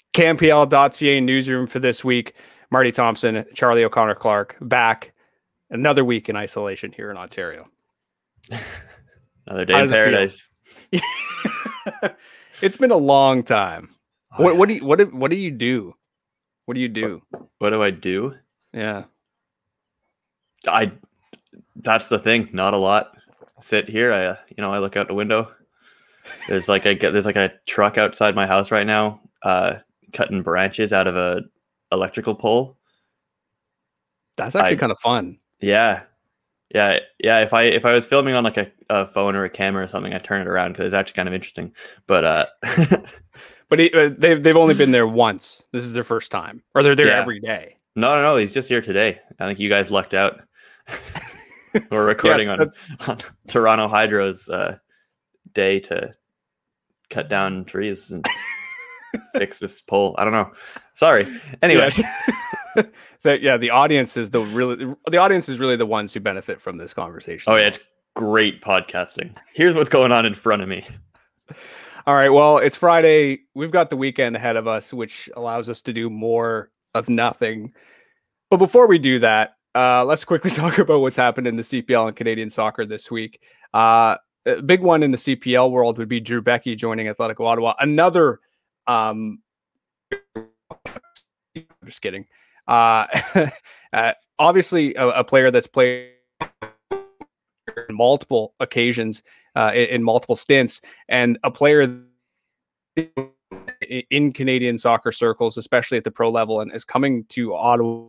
CanPL.ca newsroom for this week. Marty Thompson, Charlie O'Connor-Clark back. Another week in isolation here in Ontario. Another day in paradise. It's been a long time. What do you do? What do you do? What do I do? Yeah. That's the thing. Not a lot. Sit here. I look out the window. There's like a truck outside my house right now, cutting branches out of a electrical pole. That's actually kind of fun. Yeah. If I was filming on like a phone or a camera or something, I'd turn it around because it's actually kind of interesting. But but they've only been there once. This is their first time, or they're there every day. No. He's just here today. I think you guys lucked out. We're recording on Toronto Hydro's day to cut down trees and fix this pole. I don't know. Sorry. Anyway. The audience is really the ones who benefit from this conversation. Oh yeah, it's great podcasting. Here's what's going on in front of me. All right, well, it's Friday. We've got the weekend ahead of us, which allows us to do more of nothing. But before we do that, let's quickly talk about what's happened in the CPL and Canadian soccer this week. A big one in the CPL world would be Drew Beckie joining Atletico Ottawa. Another, just kidding. Obviously a player that's played in multiple occasions, in multiple stints, and a player in Canadian soccer circles, especially at the pro level, and is coming to Ottawa.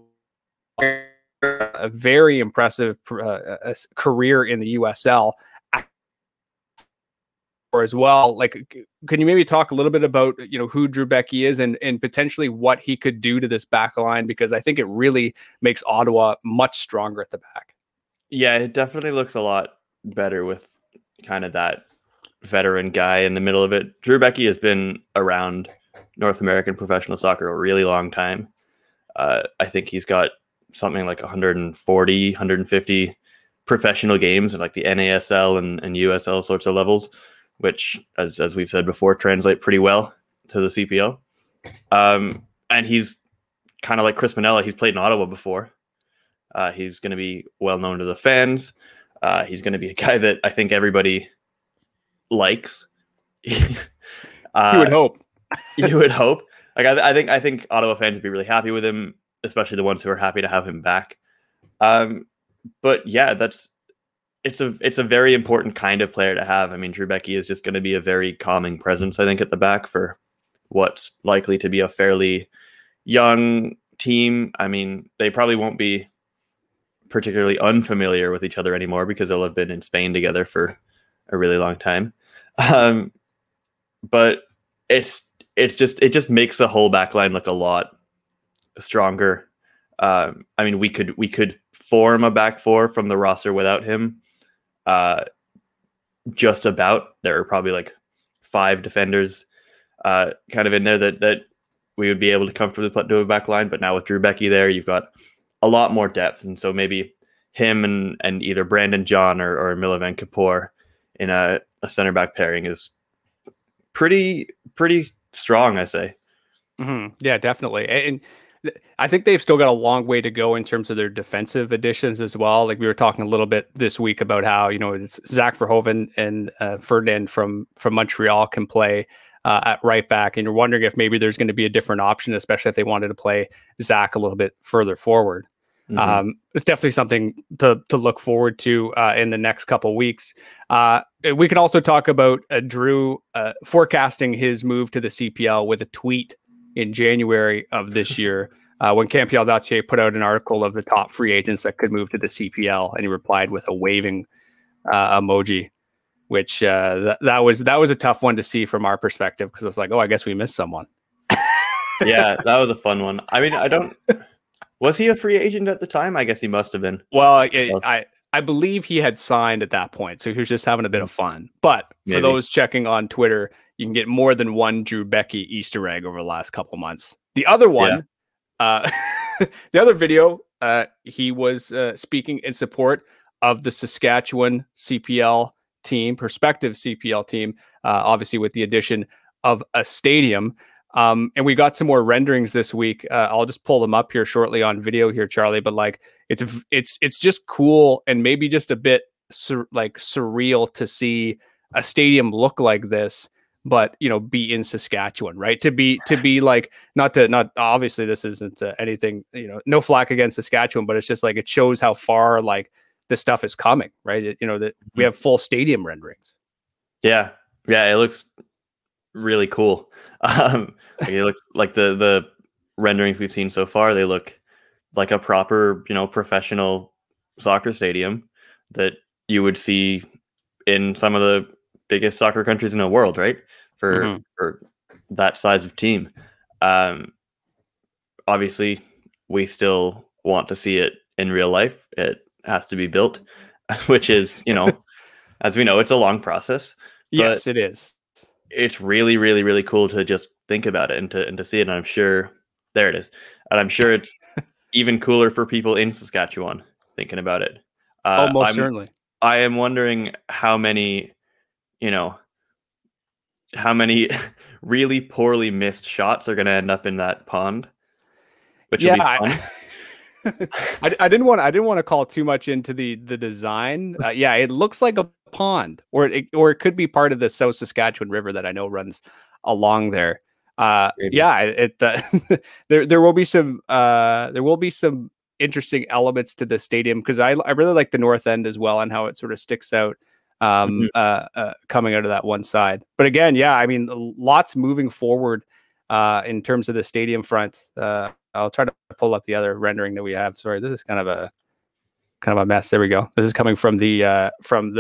A very impressive career in the USL as well. Like, can you maybe talk a little bit about, who Drew Beckie is and potentially what he could do to this back line? Because I think it really makes Ottawa much stronger at the back. Yeah, it definitely looks a lot better with kind of that veteran guy in the middle of it. Drew Beckie has been around North American professional soccer a really long time. I think he's got something like 140, 150 professional games in like the NASL and USL sorts of levels, which, as we've said before, translate pretty well to the CPL. And he's kind of like Chris Manella. He's played in Ottawa before. He's going to be well known to the fans. He's going to be a guy that I think everybody likes. You would hope. You would hope. Like I think Ottawa fans would be really happy with him, especially the ones who are happy to have him back. But yeah, it's a very important kind of player to have. I mean, Drew Beckie is just going to be a very calming presence, I think, at the back for what's likely to be a fairly young team. I mean, they probably won't be particularly unfamiliar with each other anymore because they'll have been in Spain together for a really long time. But it just makes the whole back line look a lot stronger. I mean, we could form a back four from the roster without him. Just about. There are probably like 5 defenders kind of in there that we would be able to comfortably put to a back line. But now with Drew Beckie there, you've got a lot more depth. And so maybe him and either Brandon John or Milovan Kapoor in a center back pairing is pretty strong, I say. Mm-hmm. Yeah, definitely. And I think they've still got a long way to go in terms of their defensive additions as well. Like we were talking a little bit this week about how, it's Zach Verhoeven and Ferdinand from Montreal can play at right back. And you're wondering if maybe there's going to be a different option, especially if they wanted to play Zach a little bit further forward. Mm-hmm. It's definitely something to look forward to in the next couple of weeks. We can also talk about Drew forecasting his move to the CPL with a tweet in January of this year when CanPL.ca put out an article of the top free agents that could move to the CPL, and he replied with a waving emoji, which that was a tough one to see from our perspective because it's like, oh, I guess we missed someone. Yeah, that was a fun one. I mean, was he a free agent at the time? I guess he must have been. Well, I believe he had signed at that point, so he was just having a bit of fun. But for those checking on Twitter, you can get more than one Drew Beckie Easter egg over the last couple of months. The other one, the other video, he was speaking in support of the Saskatchewan CPL team, prospective CPL team, obviously with the addition of a stadium. And we got some more renderings this week. I'll just pull them up here shortly on video here, Charlie. But like, it's just cool and maybe just a bit surreal to see a stadium look like this, but be in Saskatchewan, right? To be like, not obviously this isn't anything, no flack against Saskatchewan, but it's just like, it shows how far like this stuff is coming, right? That we have full stadium renderings. Yeah, it looks really coul. It looks like the renderings we've seen so far, they look like a proper, professional soccer stadium that you would see in some of the biggest soccer countries in the world, right? For that size of team. Obviously, we still want to see it in real life. It has to be built, which is, as we know, it's a long process. Yes, it is. It's really, really, really cool to just think about it and to see it. And I'm sure there it is. And I'm sure it's even cooler for people in Saskatchewan thinking about it. Most certainly. I am wondering how many really poorly missed shots are going to end up in that pond, which will be fun. I didn't want to call too much into the design. It looks like a pond, or it could be part of the South Saskatchewan River that I know runs along there. There will be some interesting elements to the stadium, because I really like the north end as well and how it sort of sticks out coming out of that one side. But again, lots moving forward in terms of the stadium front. I'll try to pull up the other rendering that we have. Sorry, this is kind of a mess. There we go. This is coming from the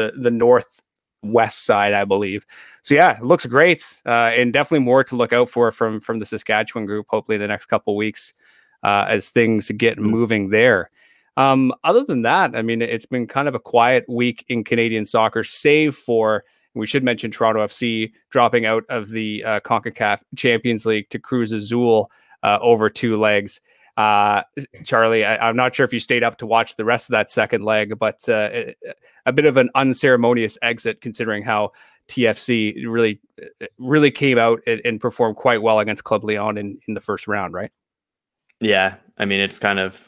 northwest side, I believe. So yeah, it looks great, and definitely more to look out for from the Saskatchewan group. Hopefully, the next couple of weeks as things get moving there. Other than that, I mean, it's been kind of a quiet week in Canadian soccer, save for, we should mention, Toronto FC dropping out of the CONCACAF Champions League to Cruz Azul over 2 legs. Charlie, I'm not sure if you stayed up to watch the rest of that second leg, but a bit of an unceremonious exit, considering how TFC really came out and performed quite well against Club Leon in the first round, right? Yeah, I mean, it's kind of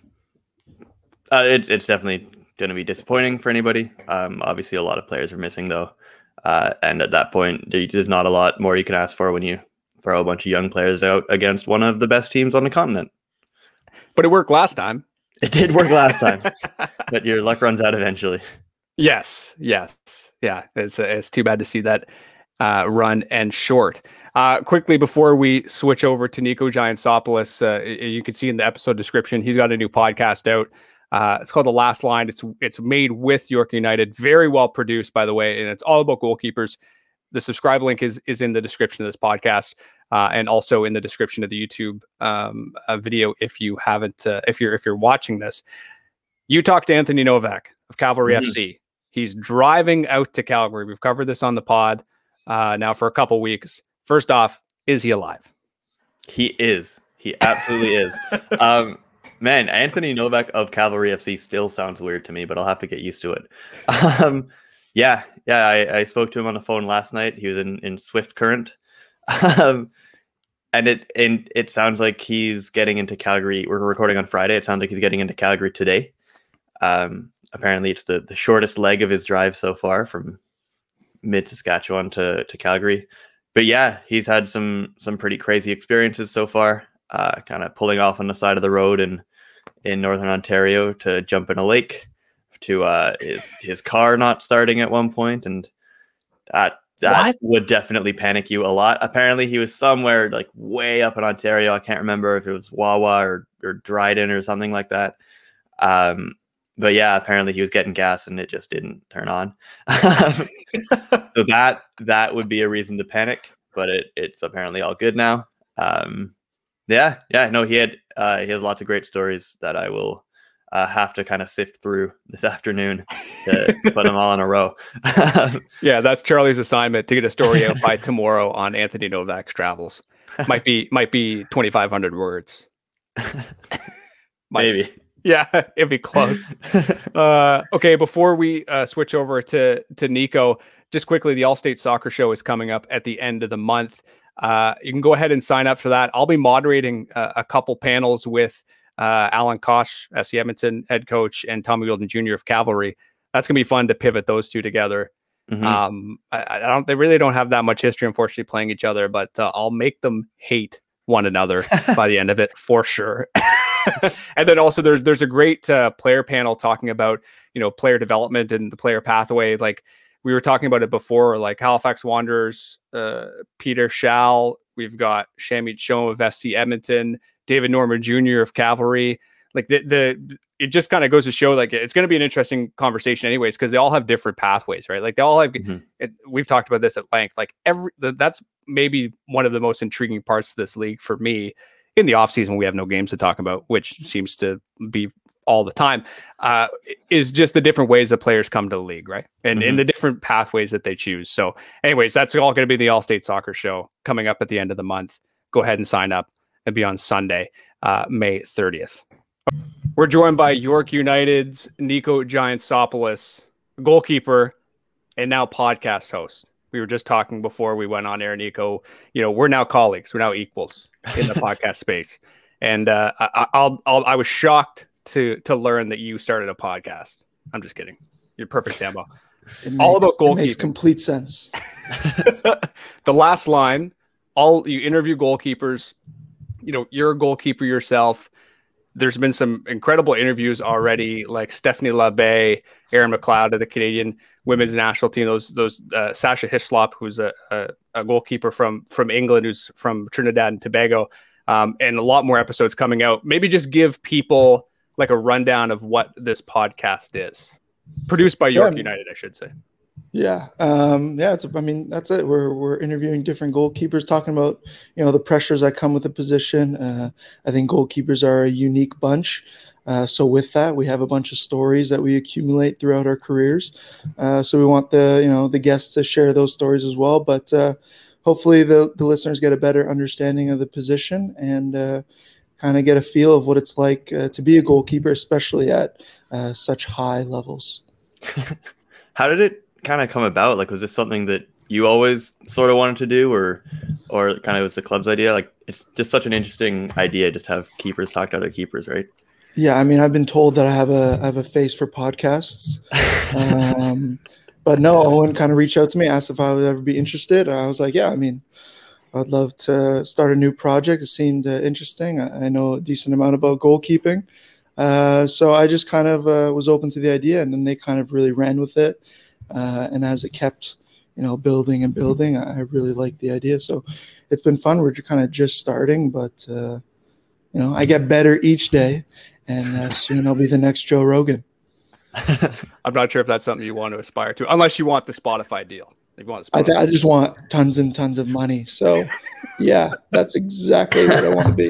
it's definitely going to be disappointing for anybody. Obviously, a lot of players are missing though, and at that point, there's not a lot more you can ask for when you throw a bunch of young players out against one of the best teams on the continent. But it worked last time. It did work last time, but your luck runs out eventually. Yes. Yeah. It's too bad to see that run end short. Quickly, before we switch over to Nico Giantsopoulos, you can see in the episode description, he's got a new podcast out. It's called The Last Line. It's made with York United. Very well produced, by the way, and it's all about goalkeepers. The subscribe link is in the description of this podcast, and also in the description of the YouTube video. If you haven't, if you're watching this, you talk to Anthony Novak of Cavalry FC. He's driving out to Calgary. We've covered this on the pod now for a couple weeks. First off, is he alive? He is. He absolutely is. Man, Anthony Novak of Cavalry FC still sounds weird to me, but I'll have to get used to it. I spoke to him on the phone last night. He was in Swift Current. And it sounds like he's getting into Calgary. We're recording on Friday. It sounds like he's getting into Calgary today. Apparently it's the shortest leg of his drive so far from mid Saskatchewan to Calgary. But yeah, he's had some pretty crazy experiences so far, kind of pulling off on the side of the road in Northern Ontario to jump in a lake, to his car not starting at one point, and that would definitely panic you a lot. Apparently he was somewhere like way up in Ontario. I can't remember if it was Wawa or Dryden or something like that. But yeah, apparently he was getting gas and it just didn't turn on. So that would be a reason to panic, but it's apparently all good now. He has lots of great stories that I will have to kind of sift through this afternoon to put them all in a row. Yeah, that's Charlie's assignment, to get a story out by tomorrow on Anthony Novak's travels. Might be 2,500 words. Maybe. Yeah, it'd be close. Okay, before we switch over to Nico, just quickly, the All-State Soccer Show is coming up at the end of the month. You can go ahead and sign up for that. I'll be moderating a couple panels with Alan Kosh, SC Edmonton head coach, and Tommy Wilden Jr. of Cavalry. That's going to be fun to pivot those two together. Mm-hmm. They really don't have that much history, unfortunately, playing each other, but I'll make them hate one another by the end of it for sure. And then also there's a great player panel talking about, player development and the player pathway. Like we were talking about it before, like Halifax Wanderers, Peter Schall, we've got Shamit Shom of FC Edmonton, David Norman Jr. of Cavalry. Like it just kind of goes to show, like, it's going to be an interesting conversation anyways, because they all have different pathways, right? Like they all have, we've talked about this at length, like that's maybe one of the most intriguing parts of this league for me. In the offseason, we have no games to talk about, which seems to be all the time, is just the different ways that players come to the league, right? And in the different pathways that they choose. So anyways, that's all going to be the All-State Soccer Show coming up at the end of the month. Go ahead and sign up. It'll be on Sunday, May 30th. We're joined by York United's Nico Giantsopoulos, goalkeeper and now podcast host. We were just talking before we went on air, Nico. We're now colleagues. We're now equals in the podcast space. And I was shocked to learn that you started a podcast. I'm just kidding. You're perfect demo. All about goalkeeping. It makes complete sense. The last line, you interview goalkeepers. You're a goalkeeper yourself. There's been some incredible interviews already, like Stephanie Labbe, Erin McLeod of the Canadian women's national team. Those Sasha Hislop, who's a goalkeeper from England, who's from Trinidad and Tobago, and a lot more episodes coming out. Maybe just give people like a rundown of what this podcast is. Produced by York United, I should say. Yeah. That's it. We're interviewing different goalkeepers, talking about, the pressures that come with the position. I think goalkeepers are a unique bunch. So with that, we have a bunch of stories that we accumulate throughout our careers. So we want the guests to share those stories as well. But hopefully the listeners get a better understanding of the position and kind of get a feel of what it's like to be a goalkeeper, especially at such high levels. How did it kind of come about? Like, was this something that you always sort of wanted to do, or kind of was the club's idea? Like, it's just such an interesting idea, just have keepers talk to other keepers, right? Yeah, I mean, I've been told that I have a face for podcasts, but no, Owen kind of reached out to me, asked if I would ever be interested. I was like, yeah, I mean, I'd love to start a new project. It seemed interesting. I know a decent amount about goalkeeping, so I just kind of was open to the idea, and then they kind of really ran with it. And as it kept, building and building, I really liked the idea. So it's been fun. We're kind of just starting, but, I get better each day, and soon I'll be the next Joe Rogan. I'm not sure if that's something you want to aspire to, unless you want the Spotify deal. If you want Spotify. I just want tons and tons of money. So, yeah, that's exactly what I want to be.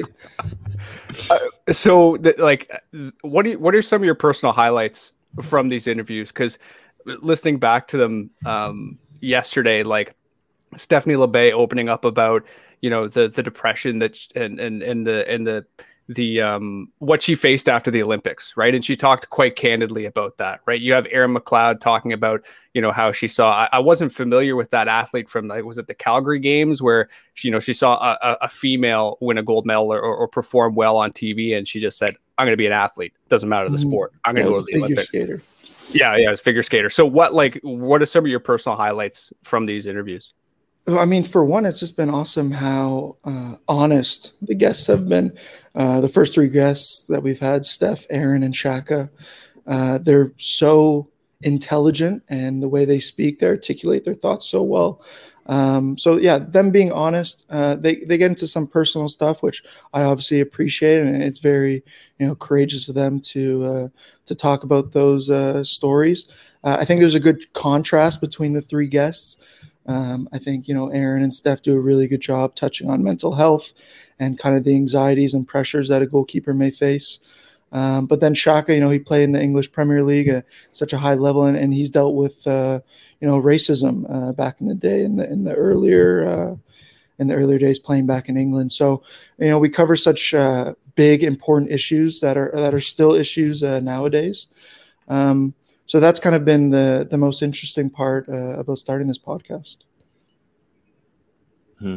What are some of your personal highlights from these interviews? Because listening back to them yesterday, like Stephanie Labbe opening up about the depression that and the what she faced after the Olympics, right? And she talked quite candidly about that, right? You have Erin McLeod talking about how she saw. I wasn't familiar with that athlete from, like, was it the Calgary Games where she saw a female win a gold medal or perform well on TV, and she just said, "I'm going to be an athlete. Doesn't matter the sport. I'm going to go to the Olympics." Skater. Yeah, it's figure skater. So what are some of your personal highlights from these interviews? I mean, for one, it's just been awesome how honest the guests have been. The first three guests that we've had, Steph, Aaron, and Shaka, they're so intelligent, and the way they speak, they articulate their thoughts so well. So yeah, them being honest, they get into some personal stuff, which I obviously appreciate, and it's very courageous of them to talk about those stories. I think there's a good contrast between the three guests. I think Aaron and Steph do a really good job touching on mental health and kind of the anxieties and pressures that a goalkeeper may face. But then Shaka, he played in the English Premier League at such a high level, and he's dealt with racism back in the day in the earlier days playing back in England. So we cover such big important issues that are still issues nowadays. So that's kind of been the most interesting part about starting this podcast.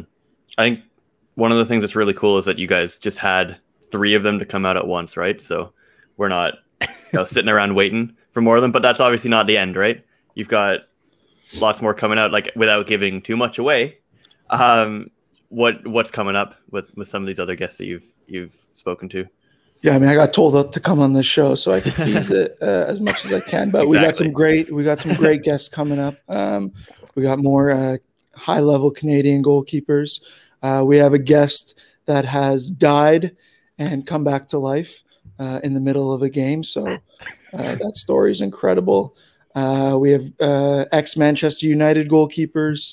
I think one of the things that's really cool is that you guys just had 3 of them to come out at once, right? So we're not sitting around waiting for more of them, but that's obviously not the end, right? You've got lots more coming out, like without giving too much away. What's coming up with some of these other guests that you've spoken to? Yeah, I mean, I got told to come on this show, so I could tease it as much as I can. But Exactly. we got some great guests coming up. We got more high level Canadian goalkeepers. We have a guest that has died and come back to life in the middle of a game. So that story is incredible. We have ex Manchester United goalkeepers.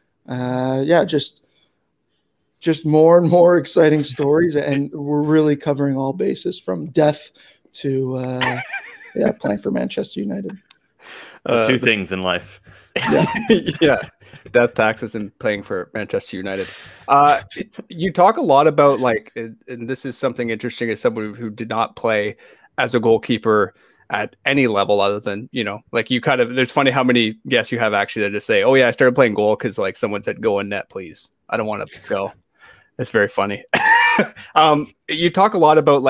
Just more and more exciting stories, and we're really covering all bases from death to playing for Manchester United. The 2 things in life. Yeah, death, taxes, and playing for Manchester United. You talk a lot about and this is something interesting as someone who did not play as a goalkeeper at any level other than, there's funny how many guests you have actually that just say, oh yeah, I started playing goal because someone said go in net, please. I don't want to go. It's very funny. You talk a lot about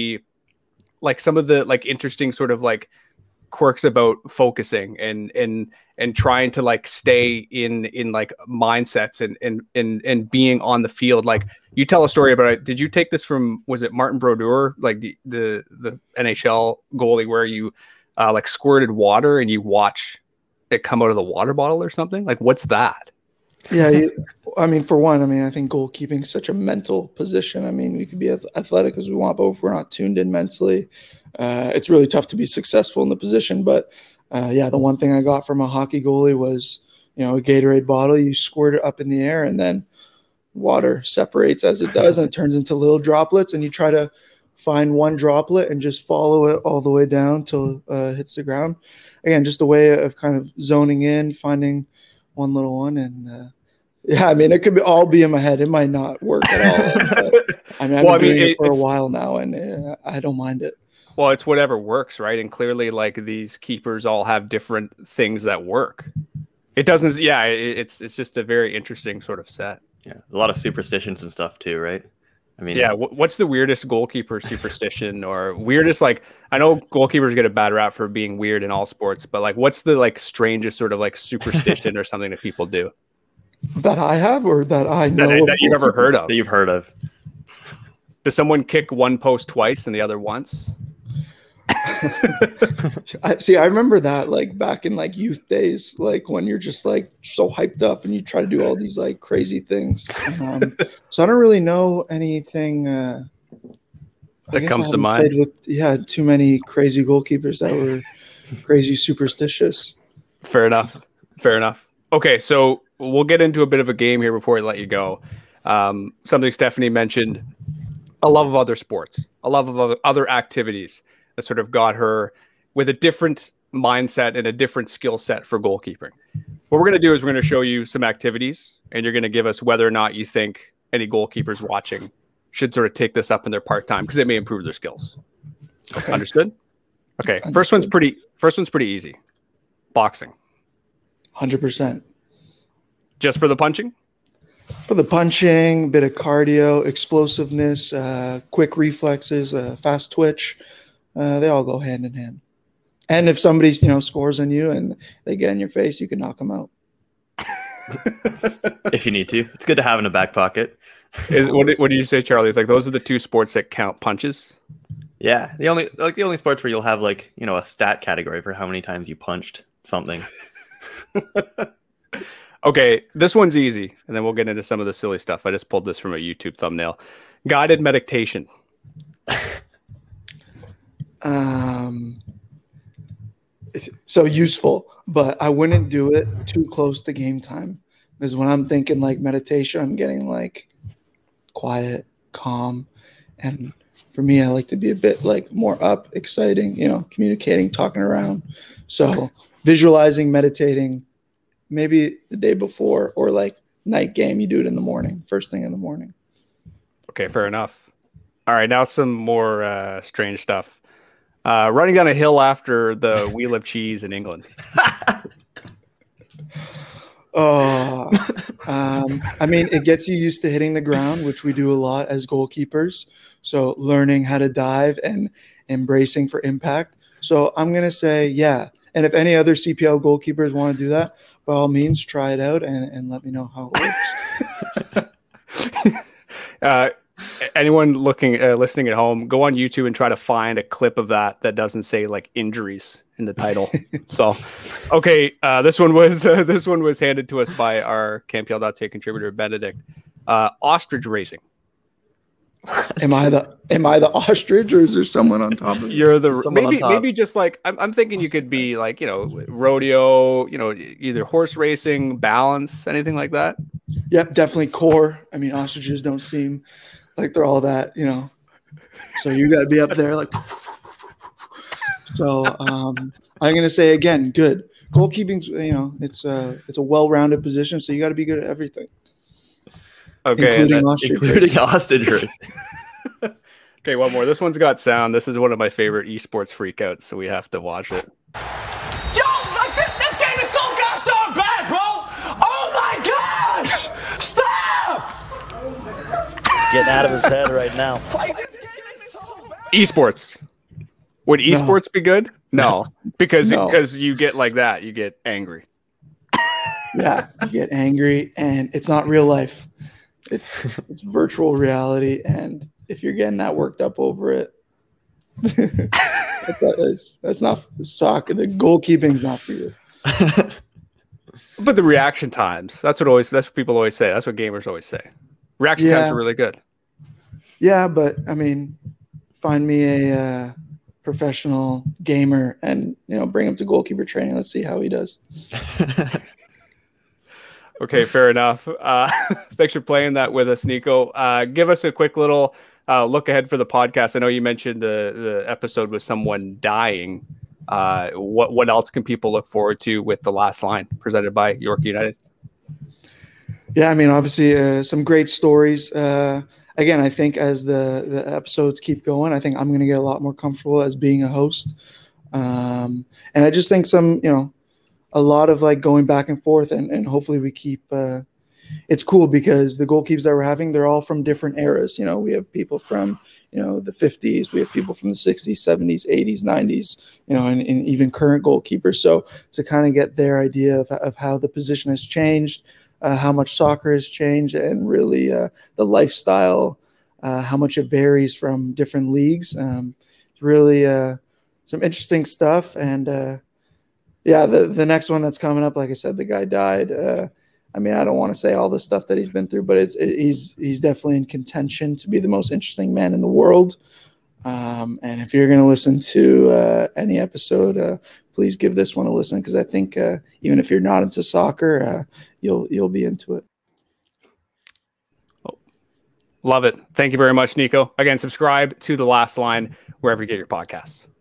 some of the interesting sort of quirks about focusing and trying to stay in mindsets and being on the field. You tell a story about it. Did you take this from, was it Martin Brodeur, the NHL goalie, where you squirted water and you watch it come out of the water bottle or something? What's that? Yeah, for one, I think goalkeeping is such a mental position. We could be athletic as we want, but if we're not tuned in mentally, it's really tough to be successful in the position. But the one thing I got from a hockey goalie was, a Gatorade bottle. You squirt it up in the air, and then water separates as it does, and it turns into little droplets. And you try to find one droplet and just follow it all the way down till it hits the ground. Again, just a way of kind of zoning in, finding one little one, and it could all be in my head. It might not work at all. But, I've been doing it for a while now, and I don't mind it. Well, it's whatever works, right? And clearly, these keepers all have different things that work. It doesn't. Yeah, it's just a very interesting sort of set. Yeah, a lot of superstitions and stuff too, right? What's the weirdest goalkeeper superstition or weirdest? I know goalkeepers get a bad rap for being weird in all sports, but what's the strangest sort of superstition or something that people do? That I have, or that I know that you've ever heard of? That you've heard of. Does someone kick one post twice and the other once? I remember that back in youth days, when you're just so hyped up and you try to do all these crazy things. So I don't really know anything that comes to mind. With too many crazy goalkeepers that were crazy superstitious. Fair enough. Okay, so we'll get into a bit of a game here before I let you go. Something Stephanie mentioned, a love of other sports, a love of other activities that sort of got her with a different mindset and a different skill set for goalkeeping. What we're going to do is we're going to show you some activities, and you're going to give us whether or not you think any goalkeepers watching should sort of take this up in their part-time because it may improve their skills. Okay. Understood? Okay. Understood. First one's pretty easy. Boxing. 100%. Just for the punching? For the punching, bit of cardio, explosiveness, quick reflexes, fast twitch. They all go hand in hand. And if somebody, scores on you and they get in your face, you can knock them out. If you need to. It's good to have in a back pocket. What do you say, Charlie? It's those are the 2 sports that count punches? Yeah. The only sports where you'll have a stat category for how many times you punched something. Okay, this one's easy, and then we'll get into some of the silly stuff. I just pulled this from a YouTube thumbnail. Guided meditation. So useful, but I wouldn't do it too close to game time. Because when I'm thinking meditation, I'm getting quiet, calm. And for me, I like to be a bit more up, exciting, communicating, talking around. So visualizing, meditating, maybe the day before or night game, you do it in the morning, first thing in the morning. Okay, fair enough. All right, now some more strange stuff. Running down a hill after the wheel of cheese in England. Oh, I mean, it gets you used to hitting the ground, which we do a lot as goalkeepers. So learning how to dive and embracing for impact. So I'm gonna say yeah. And if any other CPL goalkeepers want to do that, by all means, try it out and let me know how it works. Anyone listening at home, go on YouTube and try to find a clip of that doesn't say like injuries in the title. So, okay, this one was handed to us by our CampBell.ca contributor Benedict. Ostrich racing. Am I the ostrich, or is there someone on top of me? You're the maybe just like I'm thinking you could be like, you know, rodeo, you know, either horse racing, balance, anything like that. Yep, definitely core. I mean, ostriches don't seem like they're all that, you know. So you got to be up there like. So I'm gonna say again, good goalkeeping's. You know, it's a well-rounded position, so you got to be good at everything. Okay, including ostrich racing. Okay, one more. This one's got sound. This is one of my favorite esports freakouts, so we have to watch it. Yo, like this game is so gosh darn bad, bro! Oh my gosh! Stop! Getting out of his head right now. Esports. Would esports be good? No, because you get like that, you get angry. Yeah, you get angry, and it's not real life. It's virtual reality, and if you're getting that worked up over it, that's not soccer. The goalkeeping's not for you. But the reaction times, that's what people always say. That's what gamers always say. Reaction times are really good. Yeah, but I mean, find me a professional gamer and, you know, bring him to goalkeeper training. Let's see how he does. Okay, fair enough. Thanks for playing that with us, Nico. Give us a quick little look ahead for the podcast. I know you mentioned the episode with someone dying. What else can people look forward to with The Last Line presented by York United? Yeah, I mean, obviously some great stories. Again, I think as the episodes keep going, I think I'm going to get a lot more comfortable as being a host. And I just think a lot of like going back and forth and hopefully we keep it's cool because the goalkeepers that we're having, they're all from different eras. You know, we have people from, you know, the 50s, we have people from the 60s, 70s, 80s, 90s, you know, and even current goalkeepers. So to kind of get their idea of how the position has changed, how much soccer has changed, and really the lifestyle, how much it varies from different leagues. It's really some interesting stuff. And yeah, the next one that's coming up, like I said, the guy died. I mean, I don't want to say all the stuff that he's been through, but he's definitely in contention to be the most interesting man in the world. And if you're going to listen to any episode, please give this one a listen, because I think even if you're not into soccer, you'll be into it. Love it. Thank you very much, Nico. Again, subscribe to The Last Line wherever you get your podcasts.